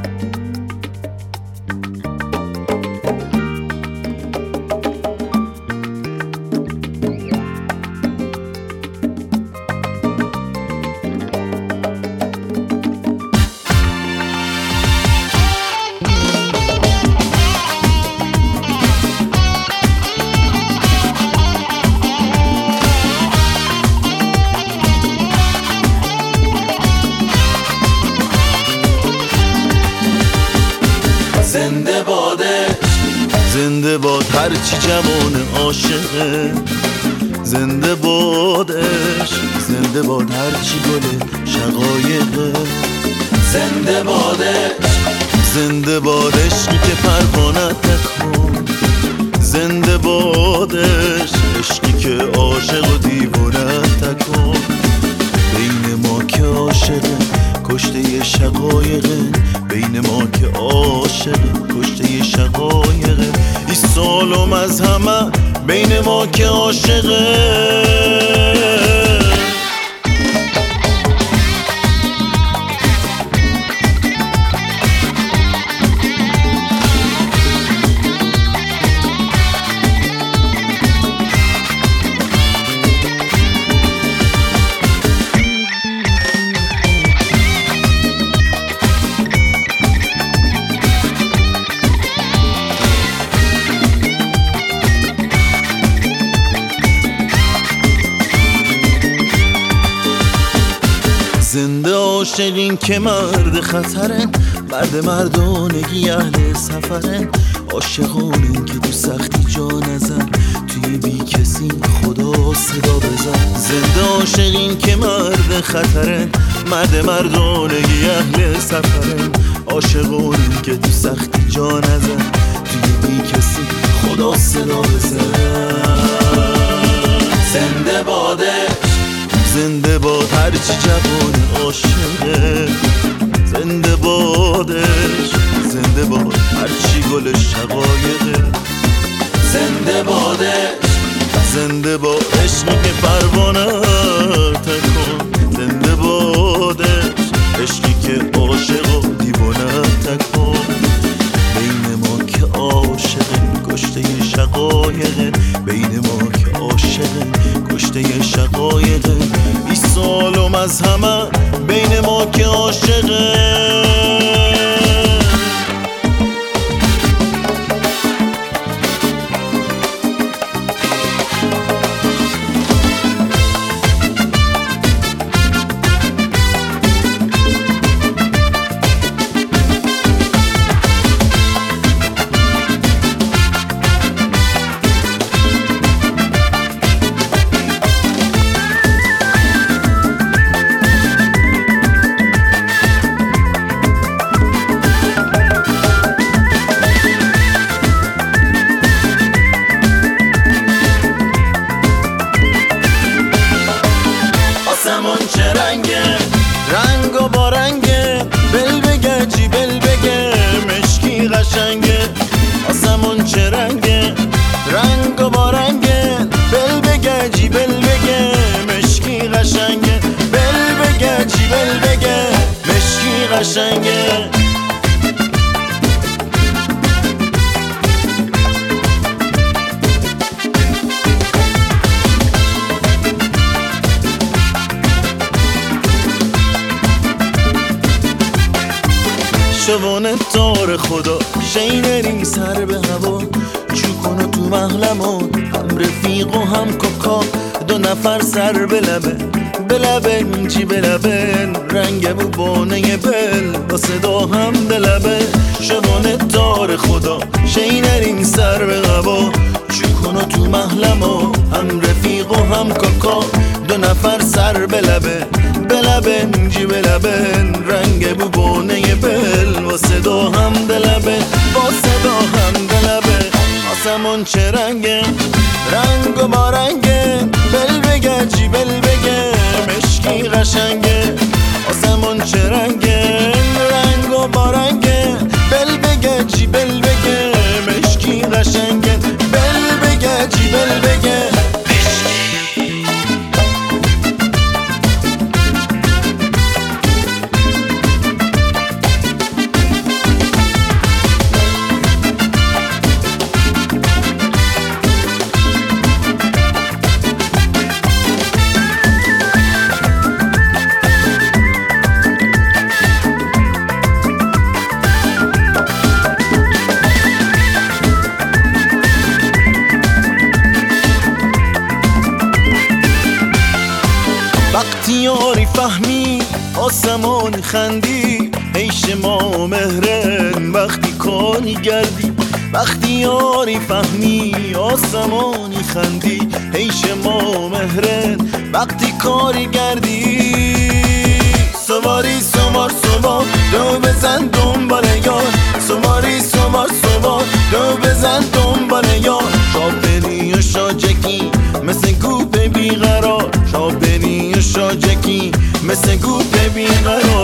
زنده بادش، زنده باد هرچی جوان عاشقه، زنده بادش، زنده باد هرچی گل شقایقه، زنده بادش، زنده باد عشقی که پروانت نکن، زنده بادش، عشقی که عاشق و دیوانت نکن. بین ما که عاشقه کشته شقایقه، بین ما که عاشقه کشته شقایقه، ای سالم از همه بین ما که عاشقه. زنده عاشقین که مرد خطرن، مرد مردانگی اهل سفرن، عاشقانین که تو سختی جا نزن، توی بی کسی خدا صدا بزن. زنده عاشقین که مرد خطرن، مرد مردانگی اهل سفرن، عاشقانین که تو سختی جا نزن، توی بی کسی خدا صدا بزن. زنده بادش، زنده باد هرچی جوان عاشقه، زنده بادش، زنده باد هرچی گل شقایقه، زنده بادش، زنده باد عشقی که پروانت نکن، زنده بادش، عشقی که عاشق و دیوانت نکن. بین ما که عاشقه کشته شقایقه، بین ما که عاشقه کشته شقایقه، ای سالم از همه بین ما که عاشقه. آسمون چه رنگه، رنگ و با رنگه، بل بگه جی بل بگه مشکی قشنگه. آسمون چه رنگه، رنگ و با رنگه، بل بگه جی بل بگه مشکی قشنگه، بل بگه جی بل بگه مشکی قشنگه. شوانه تار خدا شینرین سر به هوا، چو کنو تو محلمون هم رفیق و هم کاکا، دو نفر سر به لبه، به لبه چی به لبه، رنگ بو بانه بل با صدا هم دلبه. شوانه تار خدا شینرین سر به هوا، چو کنو تو محلمون هم رفیق و هم کاکا، دو نفر سر به لبه، به لبه جی به لبه، رنگ بو بانه بل با صدا هم دلبه، با صدا هم دلبه. آسمون چه رنگه، رنگ و با رنگه، بل بگه جی بل بگه مشکی قشنگه. آسمون چه رنگه، رنگ و با رنگه، بل بگه جی بل بگه مشکی قشنگه، بل بگه جی بل بگه. آسمانی خندی عیش ما مهرن وقتی کاری گردی وقتی یاری فهمی آسمانی خندی عیش ما مهرن وقتی کاری گردی سواری سوار سوار دو بزن دنبال یار سواری سوار سوار دو بزن دنبال یار شاپنی و شاجکی مثل گوپ بیقرار شاپنی و شاجکی مثل گوپ بیقرار